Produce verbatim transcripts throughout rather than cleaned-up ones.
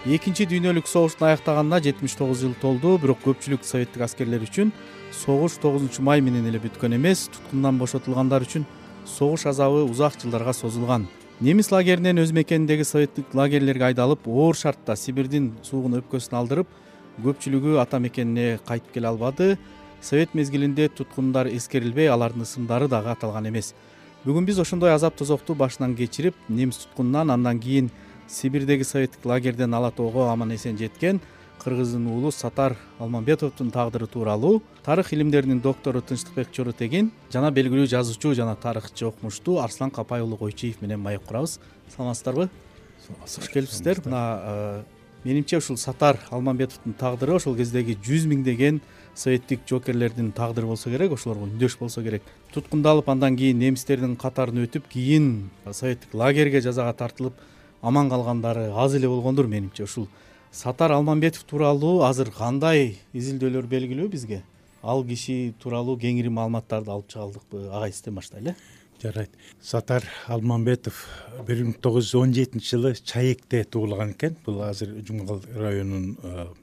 Экинчи дүйнөлүк согуштун аяктаганына жетимиш тогуз жыл толду, бирок көпчүлүк советтик аскерлер үчүн согуш тогузунчу май менен эле бүткөн эмес, туткундан бошотулгандар үчүн согуш азабы узак жылдарга созулган. Немис лагеринен өз мекениндеги советтик лагерлерге айдалып, оор шартта Сибирдин суугун өпкөсүн алдырып, көпчүлүгү ата мекенине кайтып келе албады. Совет мезгилинде туткундар эскерилбей, алардын ысымдары дагы аталган эмес. Бүгүн биз ошондой азап тозокту башынан кечирип, немис туткунунан, андан кийин Сибирдеги советтик лагерден ала тоого аман эсен жеткен кыргыздын уулу Сатар Алмамбетовдун тагдыры тууралуу тарых илимдеринин доктору Тынчтыкбек Чоротегин жана белгилүү жазуучу жана тарыхчы окумуштуу Арслан Капай уулу Койчиев менен маек курабыз. Саламатсыздарбы? Кош келипсиздер. Мына менимче ушул Сатар Алмамбетовдун тагдыры ошол кездеги жүз миңдеген советтик жоокерлердин тагдыры болсо керек, ошолорго үндөш болсо керек. Туткундалып, андан кийин немистердин катарын өтүп, кийин советтик лагерге жазага тартылып аман калгандары аз эле болгондур менимче. Ушул Сатар Алмамбетов тууралуу азыр кандай изилдөөлөр белгилүү бизге? Ал киши тууралуу кеңири маалыматтарды алып чыга алдыкпы? Агай, сизден баштайлы. Жарайт. Сатар Алмамбетов бир миң тогуз жүз он жетинчи жылы Чаекте туулган экен. Бул азыр Жумгал районунун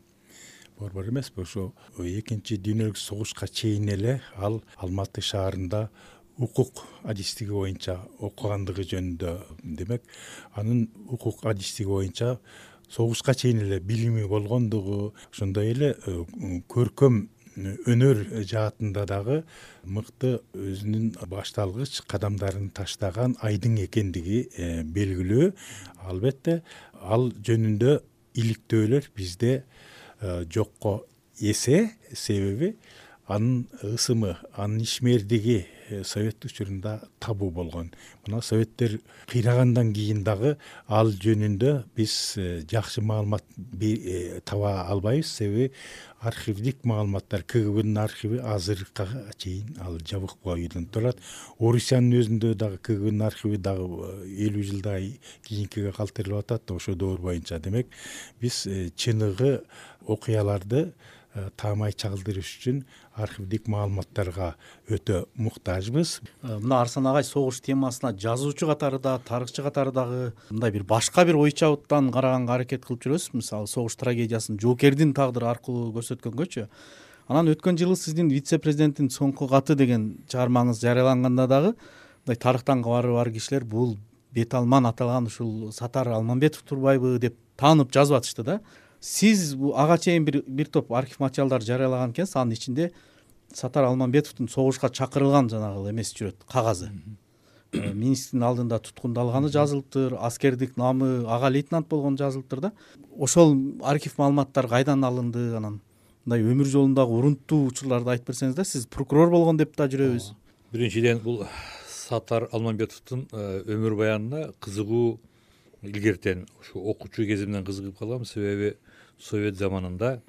борбору эмес, ошо экинчи дүйнөлүк согушка чейин эле ал Алматы шаарында укук адистиги боюнча окугандыгы жөнүндө, демек анын укук адистиги боюнча согушка чейин эле билими болгондугу, ошондой эле көркөм өнөр жаатында дагы мыкты өзүнүн башталгыч кадамдарын таштаган айдың экендиги белгилүү. Албетте ал жөнүндө иликтөөлөр бизде жокко эсе, себеби анын ысымы, анын ишмердиги совет учурунда табуу болгон. Мына советтер кыйрагандан кийин дагы ал жөнүндө биз жакшы маалымат таба албайбыз, себеби архивдик маалыматтар, КГБнын архиви азыркыга чейин ал жабык бойдон турат. Орусиянын өзүндө дагы КГБнын архиви дагы элүү жылдай кийинкиге калтырылып атат, ошо доор боюнча. Демек биз чыныгы окуяларды таамай чагылдырыш үчүн архивдик маалыматтарга өтө муктажбыз. Мына Арслан агай согуш темасына жазуучу катары да, тарыхчы катары дагы мындай бир башка бир ой чабыттан караганга аракет кылып жүрөсүз. Мисалы, согуш трагедиясын жоокердин тагдыры аркылуу көрсөткөнгөчү. Анан өткөн жылы сиздин вице-президенттин соңку каты деген чыгармаңыз жарыяланганда дагы мындай тарыхтан кабары бар кишилер бул бет алман аталган ушул Сатар Алмамбетов турбайбы деп таанып жазып атышты да. Сиз ага чейин бир бир топ архив материалдар жарыялаган экенсиз. Анын ичинде Сатар Алмамбетовдун согушка чакырылган жанагы эмеси жүрөт, кагазы. Министрдин алдында туткундалганы жазылыптыр, аскердик намы ага лейтенант болгону жазылыптыр да. Ошол архив маалыматтар кайдан алынды? Анан мындай өмүр жолундагы урунттуу учурларды айтып берсеңиз да, сиз прокурор болгон деп да жүрөбүз. Биринчиден, бул Сатар Алмамбетовдун өмүр баянына кызыгуу илгертен ушу окуучу кезимден кызыгып калгам, себеби совет заманында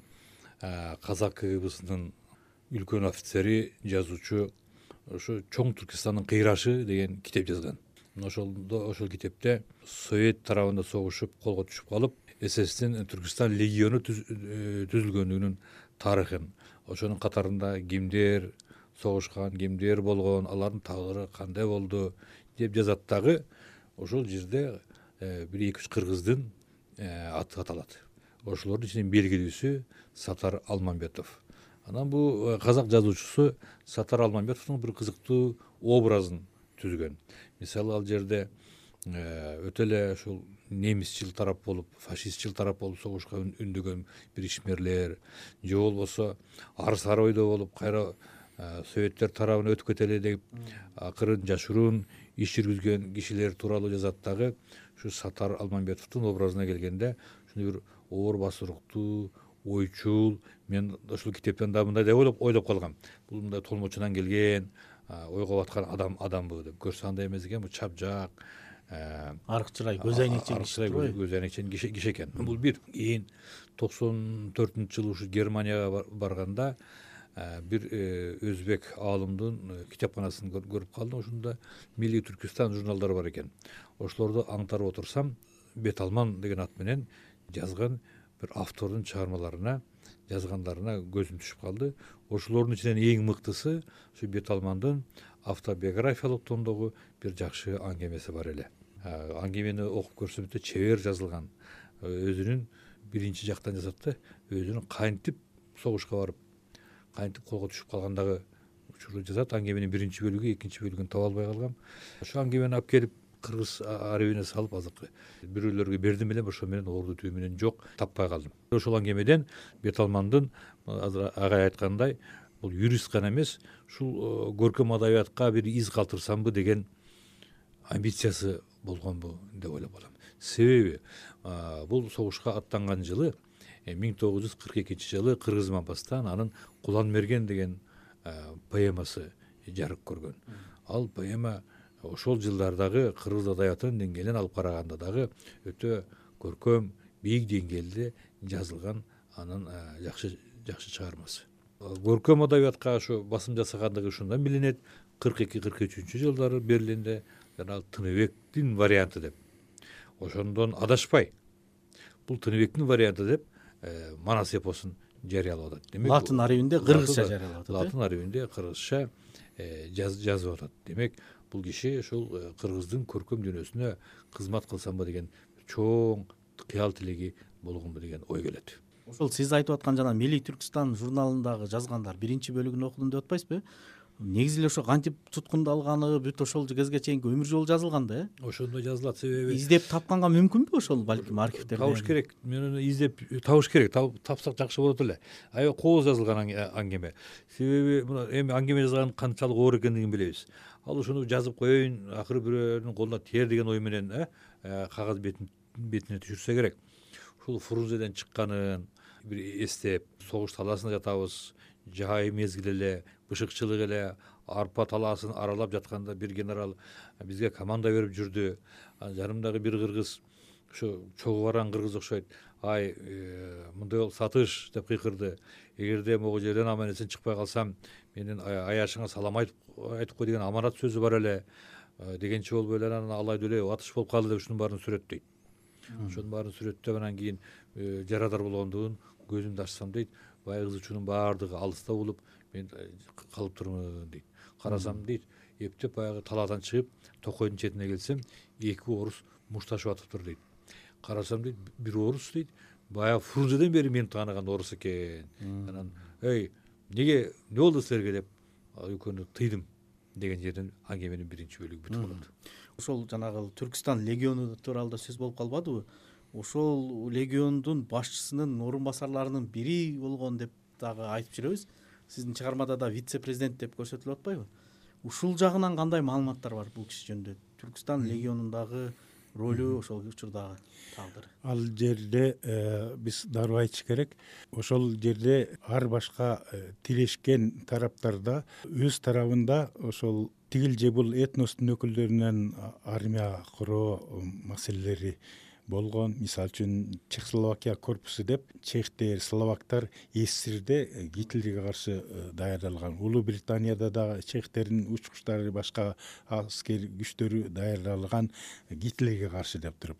казак КГБсынын үлкөн офицери, жазуучу ошо Чоң Түркистандын кыйрашы деген китеп жазган. Ошолдо ошол китепте совет тарабында согушуп, колго түшүп калып, ССтин Түркистан легиону түзүлгөндүгүнүн тарыхын, ошонун катарында кимдер согушкан, кимдер болгон, алардын тагдыры кандай болду деп жазат. Дагы ошол жерде бир эки үч кыргыздын аты аталат. Ошолордун ичинен белгилүүсү Сатар Алмамбетов. Анан бул казак жазуучусу Сатар Алмамбетовдун бир кызыктуу образын түзгөн. Мисалы, ал жерде өтө эле ушул немисчил тарап болуп, фашистчил тарап болуп согушка үндөгөн бир ишмерлер, же болбосо арыз ойдо болуп, кайра советтер тарабына өтүп кетели деп акырын жашыруун иш жүргүзгөн кишилер тууралуу жазат. Дагы ушу Сатар Алмамбетовдун образына келгенде ушундай бир оор басыруктуу, ойчул, мен ушул китептен да мындай деп ойлоп ойлоп калгам. Бул мындай толмочунан келген, ойго баткан адам адамбы деп. Көрсө андай эмес экен, бул чапжак, арык чырай, көз айнекчен киши, көз айнекчен киши экен. Бул бир. Кийин токсон төртүнчү жылы ушу Германияга барганда бир өзбек аалымдын китепканасын көрүп калдым. Ошондо Милли Түркистан журналдары бар экен. Ошолорду аңтарып отурсам, Бет алман деген ат менен жазган бир автордун чыгармаларына, жазгандарына көзүм түшүп калды. Ошолордун ичинен эң мыктысы ушу Бет алмандын автобиографиялык тондогу бир жакшы аңгемеси бар эле. Аңгемени окуп көрсөм өтө чебер жазылган, өзүнүн биринчи жактан жасат да, өзүнүн кантип согушка барып кантип колго түшүп калгандагы учурду жазат. Аңгеменин биринчи бөлүгү, экинчи бөлүгүн таба албай калгам. Ошо аңгемени алып келип кыргыз арабине салып азыркы бирөөлөргө бердим элем, ошо менен ордутуу менен жок, таппай калдым. Ошол аңгемеден Бет Алмандын азыр агай айткандай, бул юрист гана эмес, ушул көркөм адабиятка бир из калтырсамбы деген амбициясы болгонбу деп ойлоп калам. Себеби бул согушка аттанган жылы миң тогуз жүз кырк экинчи жылы Кыргыз Мапастан анын Кулан мерген деген поэмасы жарык көргөн. Ал поэма ошол жылдардагы кыргыз адабиятынын деңгээлин алып караганда дагы өтө көркөм, бийик деңгээлде жазылган анын жакшы жакшы чыгармасы. Көркөм адабиятка ошо басым жасагандыгы ушундан билинет. кырк эки кырк үчүнчү жылдары Берлинде жана Тыныбектин варианты деп. Ошондон адашпай бул Тыныбектин варианты деп Манас эпосун жарыялап атат. Демек, латын арабинде кыргызча жарыялап атат. Латын арабинде кыргызча жазып атат. Демек, бул киши ошол кыргыздын көркөм дүйнөсүнө кызмат кылсамбы деген чоң кыял тилеги болгонбу деген ой келет. Ошол сиз айтып аткан жана Милли Түркстан журналындагы жазгандар биринчи бөлүгүн окудум деп атпайсызбы? Негизи эле ошо кантип туткундалганы бүт ошол кезге чейинки өмүр жолу жазылган да, э? Ошондой жазылат. Себеби издеп тапканга мүмкүнбү ошол, балким архивтерде? Табыш керек. Мен аны издеп табыш керек. Тапсак жакшы болот эле. Аябай кооз жазылган аңгеме. Себеби мына эми аңгеме жазган канчалык оор экендигин билебиз. Ал ушуну жазып коеюн, акыры бирөөнүн колуна тиер деген ой менен кагаз бетине түшүрсө керек. Ушул Фрунзеден чыкканын бир эстеп, согуш талаасында жатабыз, жай мезгил эле, бышыкчылык эле, арпа талаасын аралап жатканда бир генерал бизге команда берип жүрдү. Жанымдагы бир кыргыз, ошо чогуу барган кыргыз окшойт. Ай, мындай бол сатыш деп кыйкырды. Эгерде могу жерден аман эсен чыкпай калсам, менин аяшыңа салам айтып кой деген аманат сөзү бар эле. Дегенче болбой эле анан алайды эле атыш болуп калды деп ушунун баарын сүрөттөйт. Ошонун баарын сүрөттөп анан кийин жарадар болгондугун көзүмдү ачсам дейт, баягы кыз учунун баардыгы алыста болуп, мен калып турмун дейт. Карасам дейт, эптеп баягы талаадан чыгып, Токойдун четине келсем, эки орус мушташып атыптыр дейт. Карасам дейт, бир орус дейт, баягы Фрунзеден бери мени тааныган орус экен. Анан, эй, неге, эмне болду силерге деп экөөнү тыйдым деген жерден аңгеменин биринчи бөлүгү бүтүп калат. Ошол жанагы Түркстан легиону тууралуу да сөз болуп калбадыбы? Ошол легиондун башчысынын орун басарларынын бири болгон деп дагы айтып жүрөбүз. Сиздин чыгармада да вице-президент деп көрсөтүлүп атпайбы? Ушул жагынан кандай маалыматтар бар бул киши жөнүндө? Түркстан легионундагы ролу, ошол учурдагы тагдыры. Ал жерде биз дароо айтыш керек. Ошол жерде ар башка тирешкен тараптарда өз тарабында ошол тигил же бул этностун өкүлдөрүнөн армия куруу маселелери болгон. Мисалы үчүн Чехословакия корпусу деп чехтер, словактар СССРде Гитлерге каршы даярдалган. Улуу Британияда да чехтердин учкучтары, башка аскер күчтөрү даярдалган Гитлерге каршы деп туруп.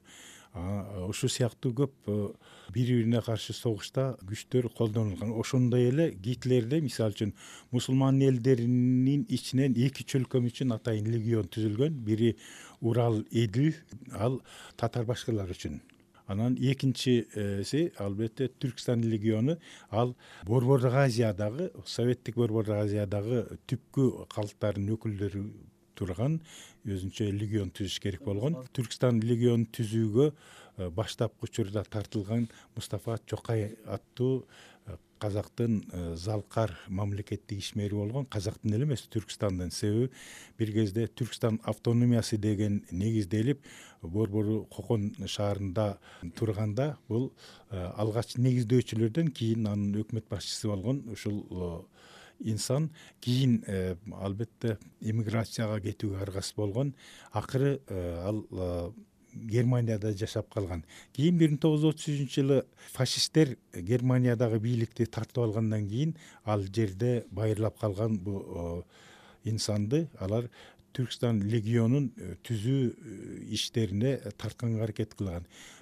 Ошол сыяктуу көп бири бирине каршы согушта күчтөр колдонулган. Ошондой эле Гитлерде мисалы үчүн мусулман элдеринин ичинен эки чөлкөм үчүн атайын легион түзүлгөн. Бири Урал, Эдил, ал татар башкалар үчүн. Анан экинчиси албетте Түркстан легиону, ал Борбордук Азиядагы, Советтик Борбордук Азиядагы түпкү калктардын өкүлдөрү турган өзүнчө легион түзүш керек болгон. Түркстан легион түзүүгө баштапкы учурда тартылган Мустафа Чокай аттуу казактын залкар мамлекеттик ишмери болгон. Казактын эле эмес, Түркстандын. Себеби бир кезде Түркстан автономиясы деген негизделип, Борбору Кокон шаарында турганда бул алгач негиздөөчүлөрдөн кийин анын өкмөт башчысы болгон ушул инсан кийин албетте эмиграцияга кетүүгө аргасыз болгон. Акыры ал Германияда жашап калган. Кийин бир миң тогуз жүз отуз үчүнчү жылы фашисттер Германиядагы бийликти тартып алгандан кийин ал жерде байырлап калган бу инсанды алар Түркстан легионун түзүү иштерине тартканга аракет кылган.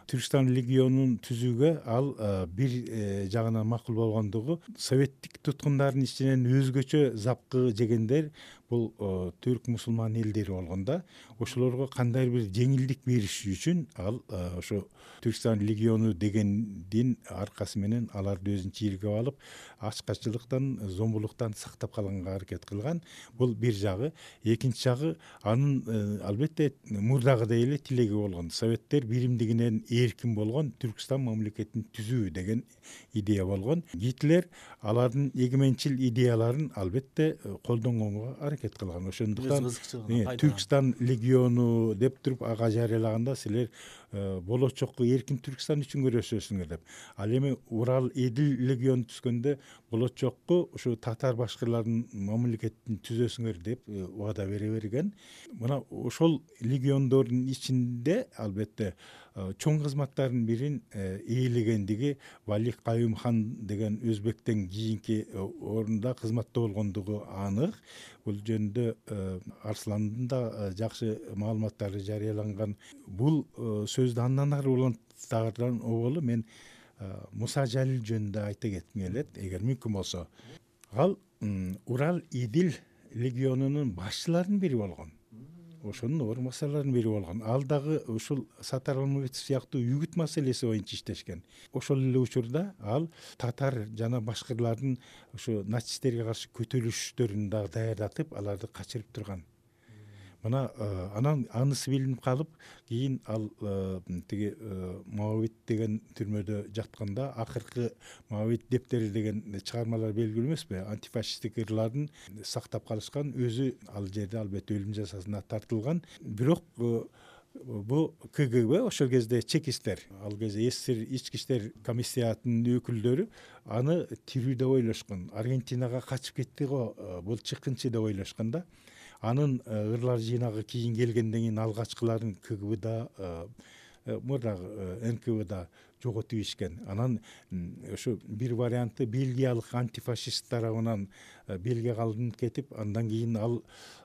Түркстан легионун түзүүгө ал бир жагынан макул болгондугу советтик туткундардын ичинен өзгөчө запкы жегендер бул түрк мусулман элдери болгон да. Ошолорго кандайдыр бир жеңилдик бериш үчүн ал ошо Түркстан легиону дегендин аркасы менен аларды өзүнүн чийирге алып, ачкачылыктан, зомбулуктан сактап калганга аракет кылган. Бул бир жагы. Экинчи жагы анын албетте мурдагыдай эле тилеги болгон. Советтер биримдигинен эркин болгон Түркстан мамлекетин түзүү деген идея болгон. Гитлер алардын эгеменчил идеяларын албетте колдонгонго аракет кылган. Ошондуктан Түркстан легиону деп туруп ага жарыялаганда силер болочокко эркин Түркстан үчүн күрөшөсүңөр деп. Ал эми Урал Эдил легиону түзгөндө болочокко ушу татар башкырлардын мамлекетин түзөсүңөр деп убада бере берген. Мына ошол легиондордун ичинде албетте чоң кызматтардын бирин ээлегендиги Валих Каюм хан деген өзбектен кийинки орунда кызматта болгондугу анык. Бул жөнүндө Арсландын да жакшы маалыматтары жарыяланган. Бул сөздү андан ары улантардан оболу мен Муса Жалил жөнүндө айта кетким келет, эгер мүмкүн болсо. Ал Урал Эдил легионунун башчыларынын бири болгон. Ошонун орун басарларынын бири болгон. Ал дагы ушул Сатар Алмамбетов сыяктуу үгүт маселеси боюнча иштешкен. Ошол эле учурда ал татар жана башкырлардын ушу нацисттерге каршы көтөрүлүштөрүн дагы даярдатып, аларды качырып турган. Мына анан анысы билинип калып, кийин ал тиги Моавит деген түрмөдө жатканда акыркы Моавит дептери деген чыгармалар белгилүү эмеспи? Антифашисттик ырлардын сактап калышкан, өзү ал жерде албетте өлүм жазасына тартылган. Бирок бу КГБ ошол кезде чекисттер, ал кезде СССР ички иштер комиссиятынын өкүлдөрү аны тирүү деп ойлошкон. Аргентинага качып кетти го, бул чыккынчы деп ойлошкон да. Анын ырлар жыйнагы кийин келгенден кийин алгачкыларын КГБда, мурдагы Н К Бда жоготуп ишкен. Анан ошо бир варианты Бельгиялык антифашист тарабынан Бельгияга алынып кетип, андан кийин ал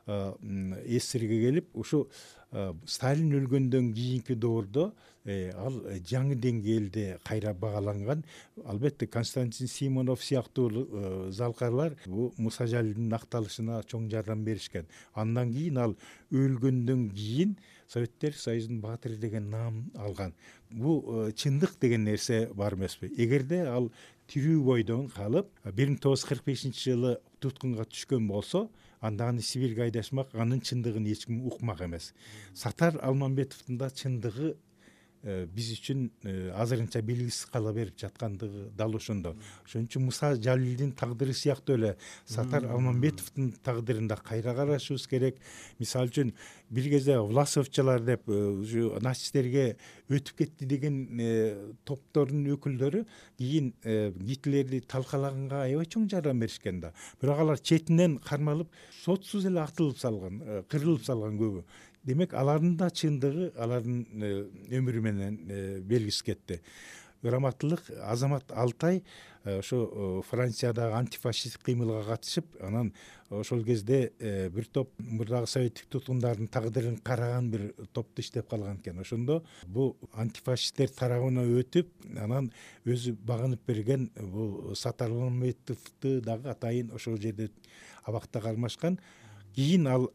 СССРге келип, ушу Сталин өлгөндөн кийинки доордо ал жаңы деңгээлде кайра багаланган. Албетте Константин Симонов сыяктуу залкарлар бу Муса Жалилдин акталышына чоң жардам беришкен. Андан кийин ал өлгөндөн кийин Советтер Союзунун баатыры деген наам алган. Бу чындык деген нерсе бар эмеспи? Эгерде ал тирүү бойдон калып бир миң тогуз жүз кырк бешинчи жылы туткунга түшкөн болсо, анда аны Сибирге айдашмак, анын чындыгын эч ким укмак эмес. Сатар Алмамбетовдун да чындыгы биз үчүн азырынча белгисиз кала берип жаткандыгы дал ошондо. Ошон үчүн Муса Жалилдин тагдыры сыяктуу эле Сатар Алмамбетовдун тагдырында кайра карашыбыз керек. Мисалы үчүн бир кезде Власовчалар деп ушу нацисттерге өтүп кетти деген топтордун өкүлдөрү кийин Гитлерди талкалаганга аябай чоң жардам беришкен да. Бирок алар четинен кармалып, сотсуз эле атылып салган, кырылып салган көбү. Демек, алардын да чындыгы алардын өмүрү менен белгисиз кетти. Ыраматтылык Азамат Алтай ошо Франциядагы антифашисттик кыймылга катышып, анан ошол кезде бир топ мурдагы советтик туткундардын тагдырын караган бир топту иштеп калган экен. Ошондо бу антифашисттер тарабына өтүп, анан өзү багынып берген бул Сатар Алмамбетовду дагы атайын ошол жерде абакта кармашкан. Кийин ал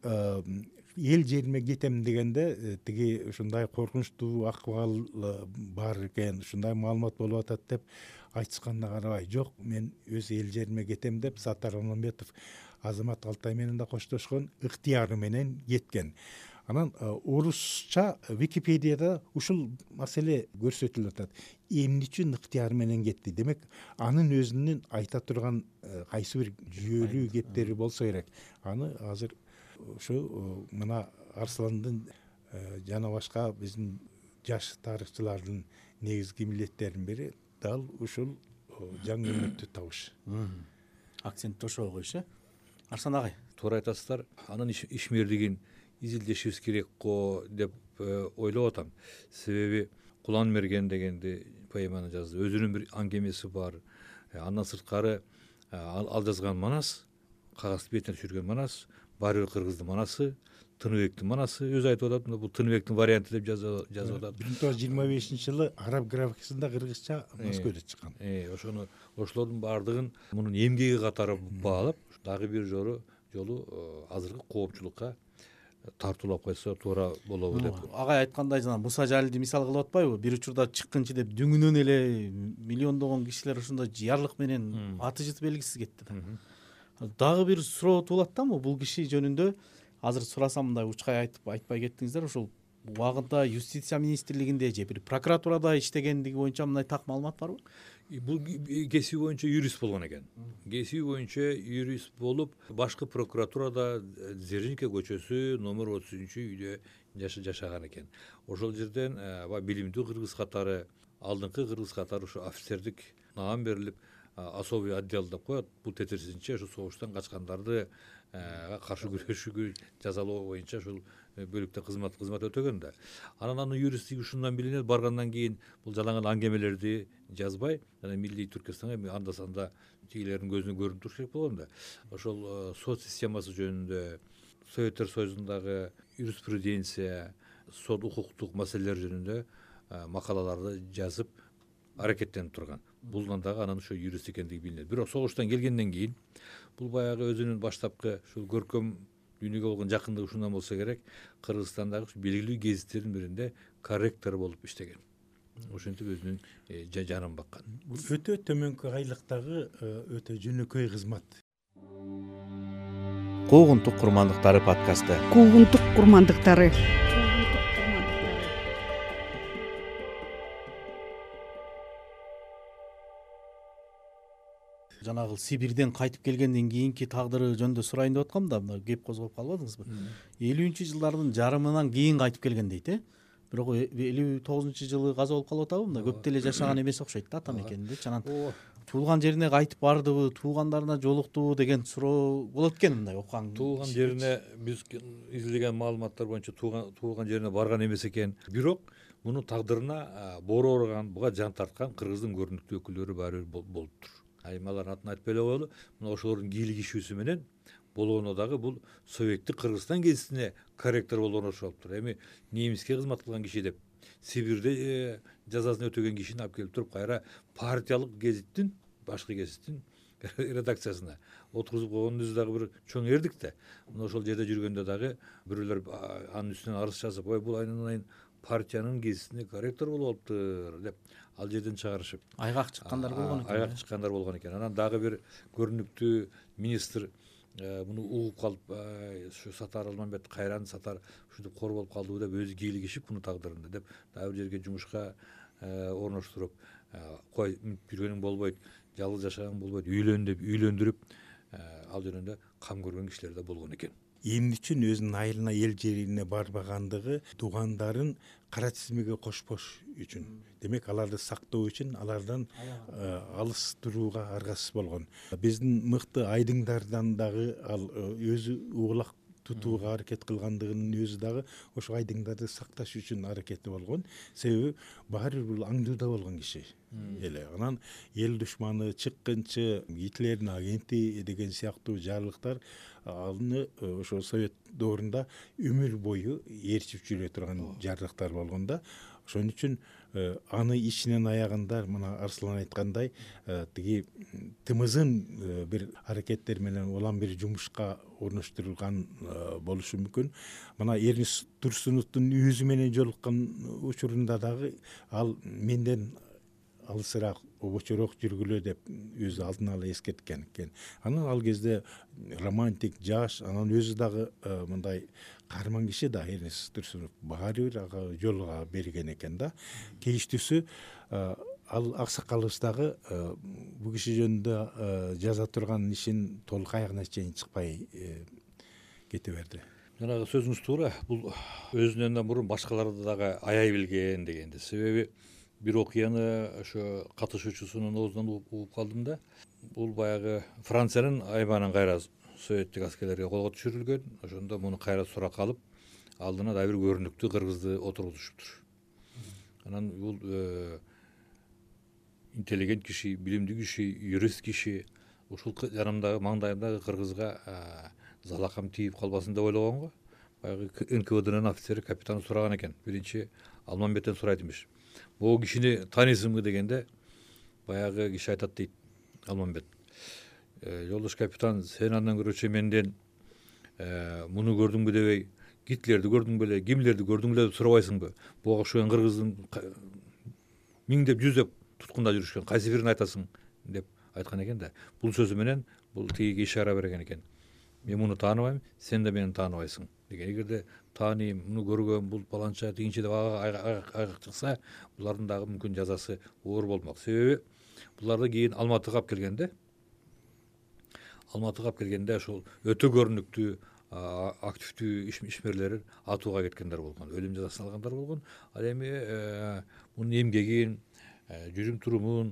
эл жериме кетем дегенде тиги ушундай коркунучтуу акыбал бар экен, ушундай маалымат болуп атат деп айтышканына карабай, жок, мен өз эл жериме кетем деп Сатар Алмамбетов Азамат Алтай менен да коштошкон, ыктыяры менен кеткен. Анан орусча Википедияда ушул маселе көрсөтүлүп атат. Эмне үчүн ыктыяры менен кетти? Демек, анын өзүнүн айта турган кайсы бир жүйөлүү кептери болсо керек. Аны азыр ушу мына Арсландын жана башка биздин жаш тарыхчылардын негизги милдеттеринин бири дал ушул жаңы өмүттү табыш. Акцентти ошого коюш, э? Арслан агай, туура айтасыздар. Анын ишмердигин изилдешибиз керек го деп ойлоп атам. Себеби Кулан Мерген дегенди поэманы жазды. Өзүнүн бир аңгемеси бар. Андан сырткары ал жазган манас, кагаз бетине түшүргөн манас баары бир кыргыздын манасы, Тыныбектин манасы. Өзү айтып атат, бул Тыныбектин варианты деп жазып атат. бир миң тогуз жүз жыйырма бешинчи жылы араб графикасында кыргызча Москвада чыккан. Ошону ошолордун баардыгын мунун эмгеги катары баалап, дагы бир жолу жолу азыркы коопчулукка тартуулап койсо туура болобу деп. Агай айткандай жана Муса Жалилди мисал кылып атпайбы? Бир учурда чыккынчы деп дүңүнөн эле миллиондогон кишилер ошондой жыярлык менен аты жыты белгисиз кетти да. Дагы бир суроо туулат да, бул киши жөнүндө азыр сурасам мындай учкай айтып айтпай кеттиңиздер. Ошол убагында юстиция министрлигинде же бир прокуратурада иштегендиги боюнча мындай так маалымат барбы? Бул кесиби боюнча юрист болгон экен. Кесиби боюнча юрист болуп, башкы прокуратурада Дзержинка көчөсү номер отуз үчүнчү үйдө жашаган экен. Ошол жерден билимдүү кыргыз катары, алдыңкы кыргыз катары ушу офицердик наам берилип, особый отдел деп коет. Бул тетирсизинче ушу согуштан качкандарды каршы күрөшүүгө жазалоо боюнча ушул бөлүктө кызмат кызмат өтөгөн да. Анан анын юристтиги ушундан билинет. Баргандан кийин бул жалаң аңгемелерди жазбай, жана Милли Түркистанга анда санда тигилердин көзүнө көрүнүп туруш керек болгон да. Ошол сот системасы жөнүндө, Советтер Союзундагы юриспруденция, сот укуктук маселелер жөнүндө макалаларды жазып аракеттенип турган. Булдан дагы анан ошо юрист экендиги билинет. Бирок согуштан келгенден кийин бул баягы өзүнүн баштапкы ушул көркөм дүйнөгө болгон жакындыгы ушундан болсо керек, Кыргызстандагы белгилүү гезиттердин биринде корректор болуп иштеген. Ошентип өзүнүн жанын баккан. Бул өтө төмөнкү айлыктагы өтө жөнөкөй кызмат. Куугунтук курмандыктары подкасты. Куугунтук курмандыктары. Жанагы Сибирден кайтып келгенден кийинки тагдыры жөнүндө сурайын деп аткам да, мына кеп козгоп калбадыңызбы? элүүнчү жылдардын жарымынан кийин кайтып келген дейт, э? Бирок элүү тогузунчу жылы каза болуп калып атабы? Мында көп деле жашаган эмес окшойт да ата мекенинде. Анан туулган жерине кайтып бардыбы, туугандарына жолуктубу деген суроо болот экен мындай окуган. Туулган жерине биз изилдеген маалыматтар боюнча туулган туулган жерине барган эмес экен. Бирок мунун тагдырына боору ооруган, буга жан тарткан кыргыздын көрүнүктүү өкүлдөрү баары бир болуптур. Аймалардын атын айтпай эле коелу. Мына ошолордун кийлик ишүүсү менен болгону дагы бул Советтик Кыргызстан гезитине корректор болгону ошолуптур. Эми немиске кызмат кылган киши деп Сибирде жазасын өтөгөн кишини алып келип туруп кайра партиялык гезиттин, башкы гезиттин редакциясына отургузуп койгонун өзү дагы бир чоң эрдик да. Мына ошол жерде жүргөндө дагы бирөөлөр анын үстүнөн арыз жазып, ой бул айнын партиянын гезитине корректор болуп алыптыр деп ал жерден чыгарышып айгак чыккандар болгон экен. Айгак чыккандар болгон экен. Анан дагы бир көрүнүктүү министр муну угуп калып, ушу Сатар Алмамбет кайран Сатар ушинтип кор болуп калдыбы деп өзү кийлик ишип муну тагдырында деп дагы бир жерге жумушка орноштуруп, кой жүргөнүң болбойт, жалгыз жашагаң болбойт, үйлөн деп үйлөндүрүп ал жөнүндө кам көргөн кишилер да болгон экен. Эмне үчүн өзүнүн айылына, эл жерине барбагандыгы туугандарын кара тизмеге кошпош үчүн. Демек, аларды сактоо үчүн алардан алыс турууга аргасыз болгон. Биздин мыкты айдыңдардан дагы ал өзү угулак тутууга аракет кылгандыгынын өзү дагы ошо айдыңдарды сакташ үчүн аракети болгон. Себеби баары бир аңдууда болгон киши эле. Анан эл душманы, чыккынчы, Гитлердин агенти деген сыяктуу жарлыктар аны ошо Совет доорунда өмүр бою ээрчип жүрө турган жарлыктар болгон да. Ошон үчүн аны ичинен аягында мына Арслан айткандай тиги тымызын бир аракеттер менен улам бир жумушка орноштурулган болушу мүмкүн. Мына Эрнест Турсуновдун өзү менен жолуккан учурунда дагы ал менден алысыраак, обочорок жүргүлө деп өзү алдын ала эскерткен экен. Анан ал кезде романтик, жаш, анан өзү дагы мындай каарман киши да Эрнест Турсунов баары бир ага жолго берген экен да. Кейиштүүсү ал аксакалыбыз дагы бул киши жөнүндө жаза турган ишин толук аягына чейин чыкпай кете берди. Жанагы сөзүңүз туура. Бул өзүнөн мурун башкаларды дагы аяй билген дегенди. Себеби бир окуяны ошо катышуучусунун оозунан угуп калдым да. Бул баягы Франциянын аймагынан кайра советтик аскерлерге колго түшүрүлгөн. Ошондо муну кайра суракка алып, алдына да бир көрүнүктүү кыргызды отургузушуптур. Анан бул интеллигент киши, билимдүү киши, юрист киши ушул жанымдагы маңдайымдагы кыргызга залакам тийип калбасын деп ойлогон го. Баягы эн ка вэ днын офицери капитан сураган экен. Биринчи Алмамбеттен сурайт имиш. Могу кишини тааныйсыңбы дегенде баягы киши айтат дейт Алмамбет. Жолдош капитан, сен андан көрөчү менден муну көрдүңбү дебей, Гитлерди көрдүң беле, Гиммлерди көрдүң беле деп сурабайсыңбы? Буга окшогон кыргыздын миңдеп, жүздеп туткунда жүрүшкөн, кайсы бирин айтасың деп айткан экен да. Бул сөзү менен бул тигиге ишара берген экен. Мен муну тааныбайм, сен да мени тааныбайсың деген. Эгерде тааныйм, муну көргөм, бул баланча тигинче деп айгак чыкса, булардын дагы мүмкүн жазасы оор болмок. Себеби буларды кийин Алматыга алып келгенде, Алматыга алып келгенде ошол өтө көрүнүктүү активдүү ишмерлер атууга кеткендер болгон, өлүм жазасын алгандар болгон. Ал эми мунун эмгегин, жүрүм турумун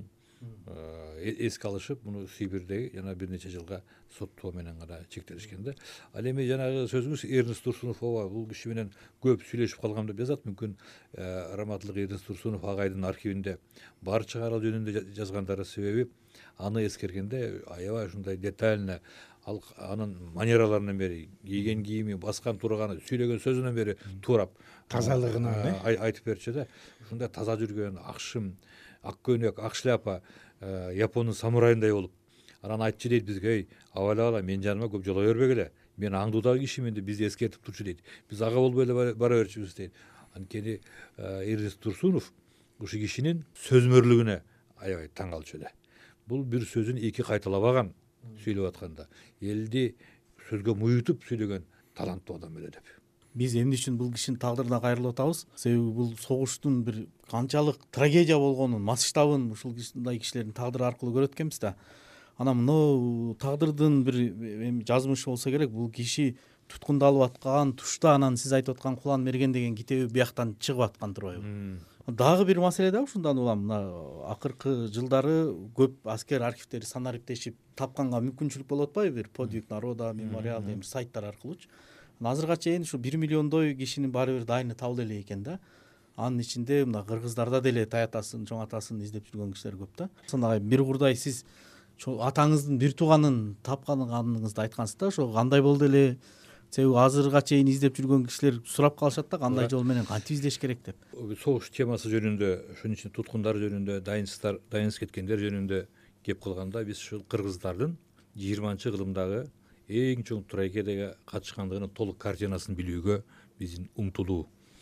эске алышып, муну Сибирдеги жана бир нече жылга соттоо менен гана чектелишкен да. Ал эми жанагы сөзүңүз Эрнест Турсунов, ооба, бул киши менен көп сүйлөшүп калгам деп жазат. Мүмкүн раматтылык Эрнест Турсунов агайдын архивинде бар чыгар ал жөнүндө жазгандары. Себеби аны эскергенде аябай ушундай детально ал анын манераларынан бери, кийген кийими, баскан турганы, сүйлөгөн сөзүнөн бери туурап тазалыгынан айтып берчү да. Ушундай таза жүргөн, акшым, ак көйнөк, ак шляпа, Япондун самурайындай болуп, анан айтчу дейт бизге: "Эй, абайлап, мен жаныма көп жолой бербегиле. Мен аңдуудагы кишимин" деп бизди эскертип турчу дейт. Биз ага болбой эле бара берчүбүз дейт. Анткени Эрнест Турсунов ушул кишинин сөзмөрлүгүнө аябай таң калчу эле. Бул бир сөзүн эки кайталабаган сүйлөп атканда, элди сөзгө муютуп сүйлөгөн таланттуу адам эле деп. Биз эмне үчүн бул кишинин тагдырына кайрылып атабыз? Себеби бул согуштун бир канчалык трагедия болгонун, масштабын ушул кишиндай кишилердин тагдыры аркылуу көрөт экенбиз да. Анан мына тагдырдын бир эми жазмышы болсо керек. Бул киши туткундалып аткан тушта анан сиз айтып аткан Кулан мерген деген китеби бияктан чыгып аткан турбайбы? Дагы бир маселе да ушундан улам. Мына акыркы жылдары көп аскер архивдери санариптешип тапканга мүмкүнчүлүк болуп атпайбы? Бир Подвиг народа, мемориал деген сайттар аркылуучу. Азырга чейин ушу бир миллиондой кишинин баары бир дайыны табыла элек экен да. Анын ичинде мына кыргыздарда деле таятасын, чоң атасын издеп жүргөн кишилер көп да. Сонда бир курдай сиз атаңыздын бир тууганын тапканыңызды айткансыз да. Ошо кандай болду эле? Себеби азырга чейин издеп жүргөн кишилер сурап калышат да, кандай жол менен кантип издеш керек деп. Согуш темасы жөнүндө, ошон үчүн туткундар жөнүндө, дайынсыздар, дайынсыз кеткендер жөнүндө кеп калганда, биз ушул кыргыздардын жыйырманчы кылымдагы эң чоң трагедияга катышкандыгынын толук картинасын билүүгө биздин умтулуу,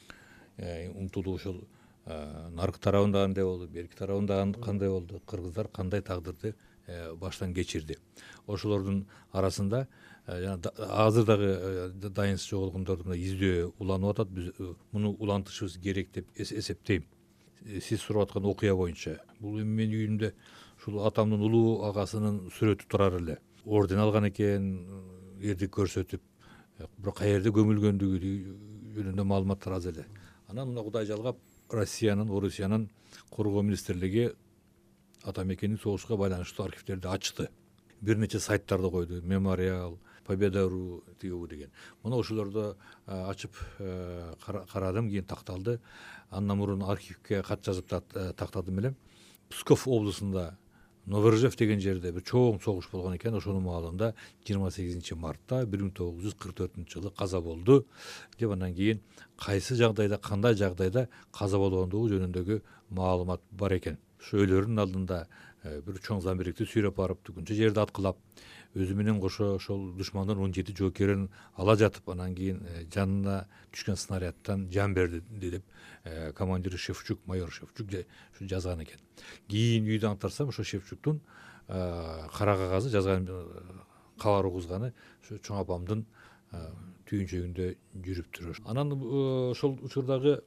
умтулуу ошол наркы тарабында кандай болду, берки тарабында кандай болду, кыргыздар кандай тагдырды баштан кечирди. Ошолордун арасында азыр дагы дайынсыз жоголгондорду издөө уланып атат. Биз муну улантышыбыз керек деп эсептейм. Сиз сурап аткан окуя боюнча, бул менин үйүмдө ушул атамдын улуу агасынын сүрөтү турар эле. Орден алган экен, эрдик көрсөтүп, бирок каерде көмүлгөндүгү жөнүндө маалыматтар аз эле. Анан мына Кудай жалгап, Россиянын, Орусиянын коргоо министрлиги атамекенин согушка байланыштуу архивдерди ачты. Бир нече сайттарды койду: Мемориал, Победа.ру деген. Мына ошолорду ачып карадым, кийин такталды. Андан мурун архивге кат жазып тактадым элем. Псков облусунда Новоржев деген жерде бир чоң согуш болгон экен. Ошонун маалында жыйырма сегизинчи мартта бир миң тогуз жүз кырк төртүнчү жылы каза болду деп, андан кийин кайсы жагдайда, кандай жагдайда каза болгондугу жөнүндөгү маалымат бар экен. Ошо өлөрүнүн алдында бир чоң замбирикти сүйрөп барып, түгүнчө жерди аткылап, өзү менен кошо ошол душмандын он жети жоокерин ала жатып, анан кийин жанына түшкөн снарядтан жан берди деп командири Шевчук, майор Шевчук ушу жазган экен. Кийин үйдө аңтарсам, ошо Шевчуктун кара кагазы жазган кабар угузганы ошо чоң апамдын түйүнчөгүндө жүрүптүр. Анан ошол учурдагы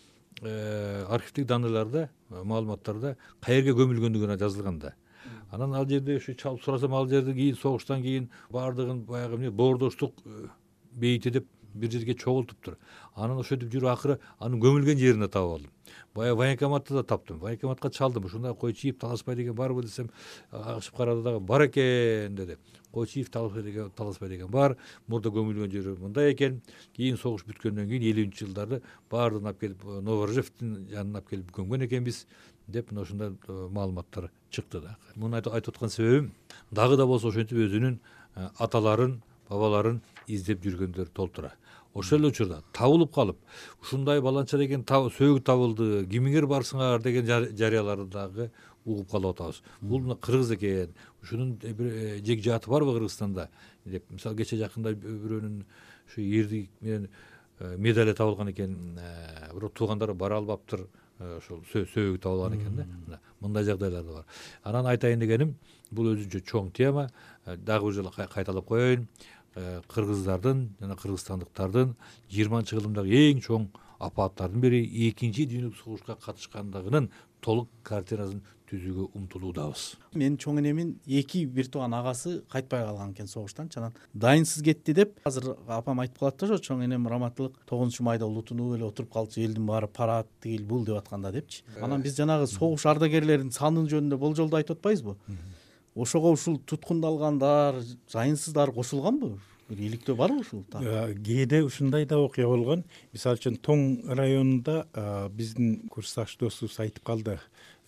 архивдик данныйларда, маалыматтарда каерге көмүлгөндүгүнө жазылган да. Анан ал жерде ушу чалып сурасам, ал жерде кийин согуштан кийин баардыгын баягы эмне боордоштук бейити деп бир жерге чогултуптур. Анан ошентип жүрүп акыры анын көмүлгөн жерине таап алдым. Баягы военкоматты да таптым. Военкоматка чалдым. Ушундай Койчиев, Таласбай деген барбы десем, ачып карады дагы бар экен деди. Койчиев, Таласбай деген бар. Мурда көмүлгөн жери мындай экен. Кийин согуш бүткөндөн кийин элүүнчү жылдары баардыгын алып келип Новоржевдин жанына алып келип көмгөн экенбиз деп, мына ушундай маалыматтар чыкты да. Муну айтып аткан себебим, дагы да болсо ошентип өзүнүн аталарын, бабаларын издеп жүргөндөр толтура. Ошол эле учурда табылып калып, ушундай баланча деген сөөгү табылды, кимиңер барсыңар деген жарыяларды дагы угуп калып атабыз. Бул мына кыргыз экен, ушунун жег жааты барбы Кыргызстанда деп. Мисалы кече жакында бирөөнүн ушу эрдик менен медали табылган экен, бирок туугандары бара албаптыр, ошол сөөгү табылган экен да. Мындай жагдайлар да бар. Анан айтайын дегеним, бул өзүнчө чоң тема. Дагы бир жолу кайталап коеюн. Кыргыздардын жана кыргызстандыктардын жыйырманчы кылымдагы эң чоң апаттардын бири экинчи дүйнөлүк согушка катышкандыгынын толук картинасын түзүүгө умтулуудабыз. Менин чоң энемин эки бир тууган агасы кайтпай калган экен согуштан, анан дайынсыз кетти деп азыр апам айтып калат да, ошо чоң энем раматтылык тогузунчу майда улутунуп эле отуруп калчу, элдин баары парад тигил бул деп атканда депчи. Анан биз жанагы согуш ардагерлеринин саны жөнүндө болжолду айтып атпайбызбы? Ошого ушул туткундалгандар, жайынсыздар кошулганбы? Бир иликтөө барбы ушул? Кээде ушундай да окуя болгон. Мисалы үчүн Тоң районунда биздин курсташ досубуз айтып калды.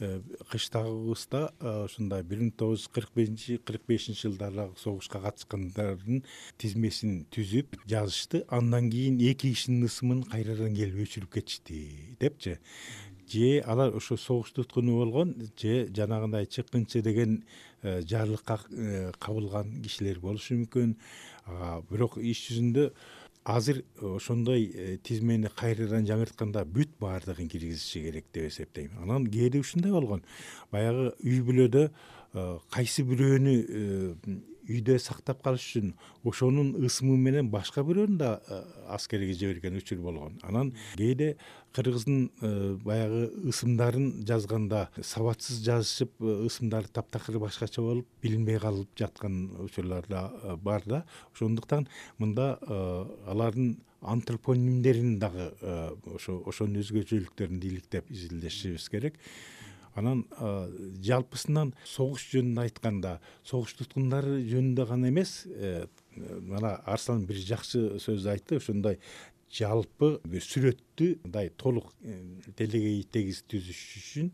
Кыштагыбызда ушундай бир миң тогуз жүз кырк бешинчи кырк бешинчи жылдардагы согушка катышкандардын тизмесин түзүп жазышты. Андан кийин эки кишинин ысымын кайрадан келип өчүрүп кетишти депчи. Же алар ошо согуш туткуну болгон, же жанагындай чыккынчы деген жарлыкка кабылган кишилер болушу мүмкүн. Бирок иш жүзүндө азыр ошондой тизмени кайрадан жаңыртканда бүт баардыгын киргизиши керек деп эсептейм. Анан кээде ушундай болгон. Баягы үй бүлөдө кайсы бирөөнү үйдө сактап калыш үчүн ошонун ысымы менен башка бирөөнү да аскерге жиберген учур болгон. Анан кээде кыргыздын баягы ысымдарын жазганда сабатсыз жазышып, ысымдары таптакыр башкача болуп, билинбей калып жаткан учурлар да бар да. Ошондуктан мында алардын антропонимдерин дагы ошо ошонун өзгөчөлүктөрүн иликтеп изилдешибиз керек. Анан жалпысынан согуш жөнүндө айтканда, согуш туткундары жөнүндө гана эмес, мына Арслан бир жакшы сөз айтты, ошондой жалпы бир сүрөттү мындай толук делегей тегиз түзүш үчүн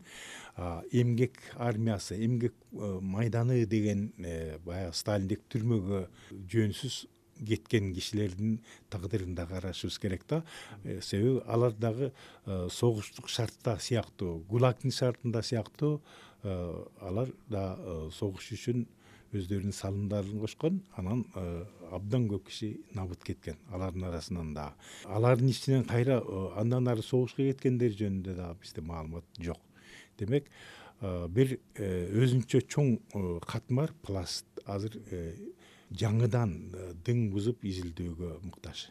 эмгек армиясы, эмгек майданы деген баягы Сталиндик түрмөгө жөнсүз кеткен кишилердин тагдырын да карашыбыз керек да. Себеби алар дагы согуштук шартта сыяктуу, ГУЛАГтын шартында сыяктуу алар да согуш үчүн өздөрүнүн салымдарын кошкон. Анан абдан көп киши набыт кеткен алардын арасынан да. Алардын ичинен кайра андан ары согушка кеткендер жөнүндө да бизде маалымат жок. Демек, бир өзүнчө чоң катмар пласт азыр жаңыдан дың бузуп изилдөөгө муктаж.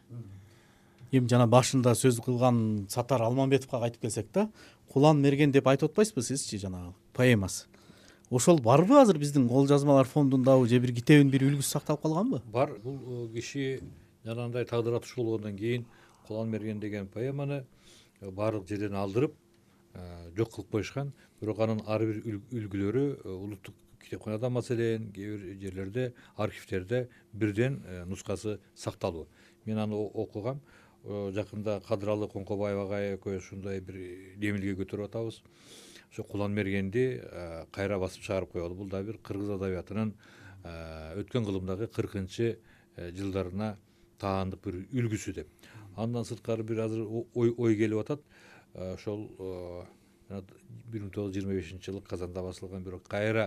Эми жана башында сөз кылган Сатар Алмамбетовго кайтып келсек да, Кулан мерген деп айтып атпайсызбы сизчи, жанагы поэмасы? Ошол барбы азыр биздин кол жазмалар фондундабы, же бир китебин бир үлгүсү сакталып калганбы? Бар. Бул киши жанагындай тагдыр атыш болгондон кийин Кулан мерген деген поэманы баардык жерден алдырып жок кылып коюшкан. Бирок анын ар бир үлгүлөрү улуттук китепканада маселен, кээ бир жерлерде, архивтерде бирден нускасы сакталуу. Мен аны окугам. Жакында Кадыралы Коңкобаевага экөөбүз ушундай бир демилге көтөрүп атабыз. Ошо Кулан мергенди кайра басып чыгарып коелу. Бул да бир кыргыз адабиятынын өткөн кылымдагы кыркынчы жылдарына таандык бир үлгүсү деп. Андан сырткары бир азыр ой келип атат. Ошол бир миң тогуз жүз жыйырма бешинчи жылы Казанда басылган, бирок кайра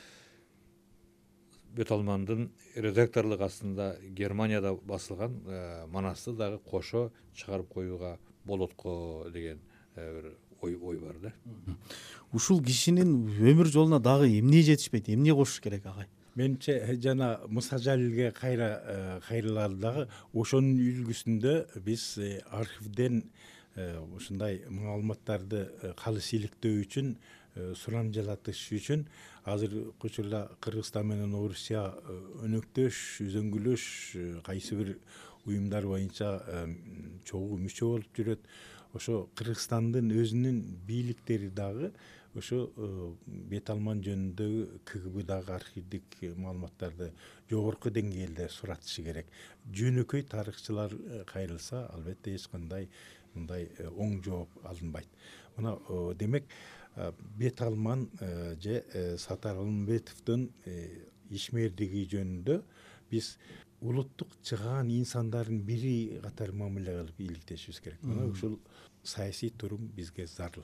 Бөталмандын редакторлук астында Германияда басылган Манасты дагы кошо чыгарып коюуга болот го деген бир ой ой бар да. Ушул кишинин өмүр жолуна дагы эмне жетишпейт, эмне кошуш керек агай? Менимче жана Муса Жалилге кайра кайрылалы дагы ошонун үлгүсүндө биз архивден ушундай маалыматтарды калыс иликтөө үчүн, сурам жалатыш үчүн азыр учурда Кыргызстан менен Орусия өнөктөш, үзөңгүлөш, кайсы бир уюмдар боюнча чогуу мүчө болуп жүрөт. Ошо Кыргызстандын өзүнүн бийликтери дагы ошо Беталман жөнүндөгү КГБ дагы архивдик маалыматтарды жогорку деңгээлде суратышы керек. Жөнөкөй тарыхчылар кайрылса, албетте эч кандай мындай оң жооп алынбайт. Мына демек Беталман же Сатар Алмамбетовдун ишмердиги жөнүндө биз улуттук чыгаан инсандардын бири катары мамиле кылып иликтешибиз керек. Мына ушул саясий турум бизге зарыл.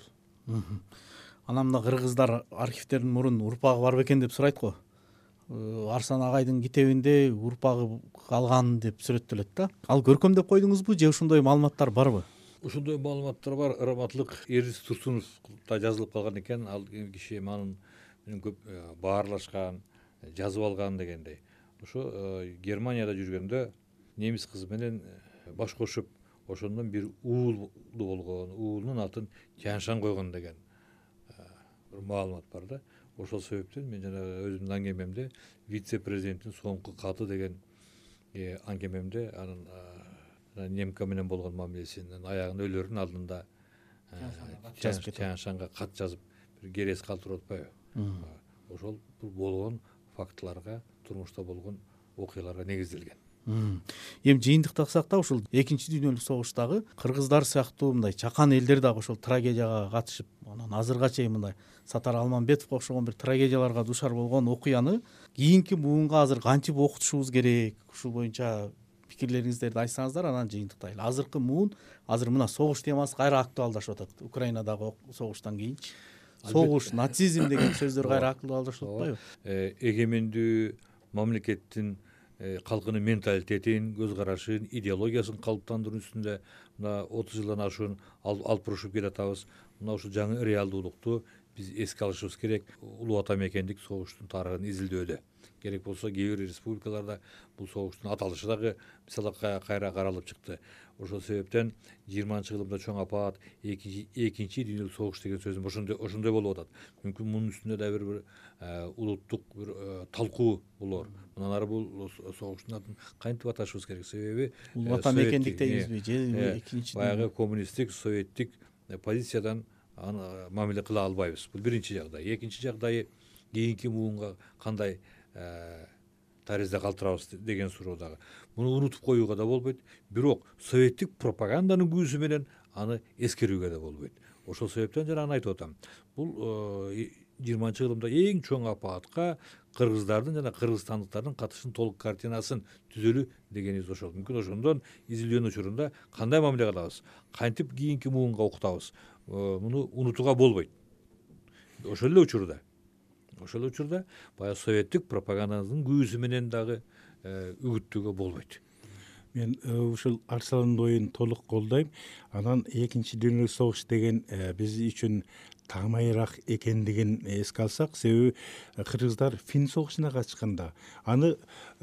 Анан мына кыргыздар архивтерин мурун урпагы бар бекен деп сурайт го. Арсан агайдын китебинде урпагы калган деп сүрөттөлөт да. Ал көркөмдөп койдуңузбу же ушундай маалыматтар барбы? Ушундай маалыматтар бар. Ырыматтылык Эрис Турсуновда жазылып калган экен. Ал киши манын көп баарлашкан, жазып алган дегендей. Ошо Германияда жүргөндө немис кызы менен баш кошуп, ошондон бир уулу болгон, уулунун атын Тяншан койгон деген бир маалымат бар да. Ошол себептен мен жана өзүмдүн аңгемемде вице-президенттин соңку каты деген аңгемемде анын немка менен болгон мамилесинин аягын өлөрүнүн алдында Тяншанга кат жазып бир керес калтырып атпайбы? Ошол бул болгон фактыларга, турмушта болгон окуяларга негизделген. Эми жыйынтыктасак да ушул экинчи дүйнөлүк согуштагы кыргыздар сыяктуу мындай чакан элдер дагы ошол трагедияга катышып, анан азырга чейин мындай Сатар Алмамбетовго окшогон бир трагедияларга душар болгон окуяны кийинки муунга азыр кантип окутушубуз керек? Ушул боюнча пикирлериңиздерди айтсаңыздар, анан жыйынтыктайлы. Азыркы муун азыр мына согуш темасы кайра актуалдашып атат. Украинадагы согуштан кийинчи согуш, нацизм деген сөздөр кайра актуалдашып атпайбы? Эгемендүү мамлекеттин калкынын менталитетин, көз карашын, идеологиясын калыптандыруу үстүндө мына отуз жылдан ашуун алып урушуп келатабыз. Мына ушул жаңы реалдуулукту биз эске алышыбыз керек. Улуу ата мекендик согуштун тарыхын изилдөөдө. Керек болсо кээ бир республикаларда бул согуштун аталышы дагы мисалы кайра каралып чыкты. Ошол себептен жыйырманчы кылымда чоң апаат, экинчи дүйнөлүк согуш деген сөзүм ошондой ошондой болуп атат. Мүмкүн мунун үстүндө да бир бир улуттук бир талкуу болор. Мындан ары бул согуштун атын кантип аташыбыз керек? Себеби улуу ата мекендик дейбизби же экинчи баягы коммунисттик, советтик позициядан аны мамиле кыла албайбыз. Бул биринчи жагдай. Экинчи жагдайы кийинки муунга кандай таризде калтырабыз деген суроо дагы. Муну унутуп коюуга да болбойт. Бирок советтик пропаганданын күүсү менен аны эскерүүгө да болбойт. Ошол себептен жана аны айтып атам. Бул жыйырманчы кылымда эң чоң апаатка кыргыздардын жана кыргызстандыктардын катышын толук картинасын түзөлүү дегенибиз ошол. Мүмкүн ошондон изилдөөнүн учурунда кандай мамиле кылабыз, кантип кийинки муунга окутабыз, муну унутууга болбойт. Ошол эле учурда ошол учурда баягы советтик пропаганданын күүсү менен дагы үгүттүүгө болбойт. Мен ушул Арсландын оюн толук колдойм. Анан экинчи дүйнөлүк согуш деген биз үчүн таамайыраак экендигин эске алсак, себеби кыргыздар Фин согушуна катышканда аны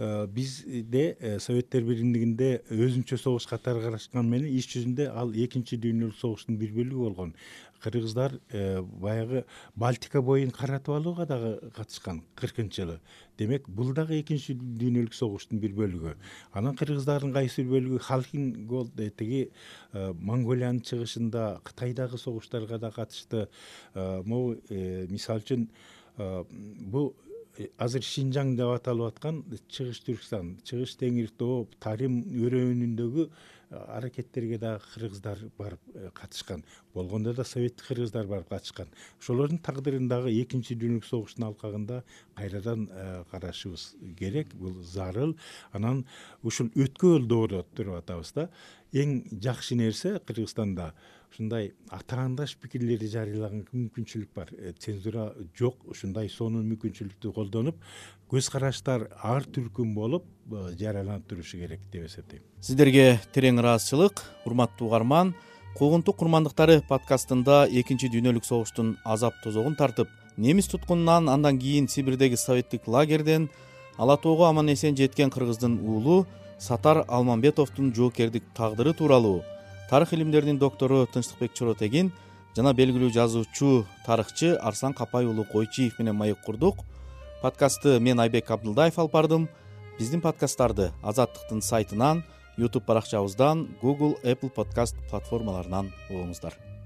бизде Советтер Биримдигинде өзүнчө согуш катары карашкан менен иш жүзүндө ал экинчи дүйнөлүк согуштун бир бөлүгү болгон. Кыргыздар баягы Балтика боюн каратып алууга дагы катышкан кыркынчы жылы. Демек, бул дагы экинчи дүйнөлүк согуштун бир бөлүгү. Анан кыргыздардын кайсы бир бөлүгү Халкин гол тиги Монголиянын чыгышында Кытайдагы согуштарга да катышты. Могу мисалы үчүн бул азыр Шинжаң деп аталып аткан Чыгыш Түркстан, Чыгыш Теңир Тоо, Тарим өрөөнүндөгү аракеттерге да кыргыздар барып катышкан. Болгондо да советтик кыргыздар барып катышкан. Ошолордун тагдырын дагы экинчи дүйнөлүк согуштун алкагында кайрадан карашыбыз керек. Бул зарыл. Анан ушул өткөн доордо туруп атабыз да. Эң жакшы нерсе Кыргызстанда ушундай атаандаш пикирлерди жарыялаган мүмкүнчүлүк бар. Цензура жок. Ушундай сонун мүмкүнчүлүктү колдонуп, көз караштар ар түркүм болуп жарыяланып турушу керек деп эсептейм. Сиздерге терең ыраазычылык, урматтуу угарман. Куугунтук курмандыктары подкастында экинчи дүйнөлүк согуштун азап тозогун тартып, немис туткунунан андан кийин Сибирдеги советтик лагерден Ала Тоого аман эсен жеткен кыргыздын уулу Сатар Алмамбетовдун жоокердик тагдыры тууралуу тарых илимдеринин доктору Тынчтыкбек Чоротегин жана белгилүү жазуучу, тарыхчы Арсан Капай уулу Койчиев менен маек курдук. Подкастты мен Айбек Абдылдаев алып бардым. Биздин подкасттарды Азаттыктын сайтынан, YouTube баракчабыздан, Google, Apple Podcast платформаларынан угуңуздар.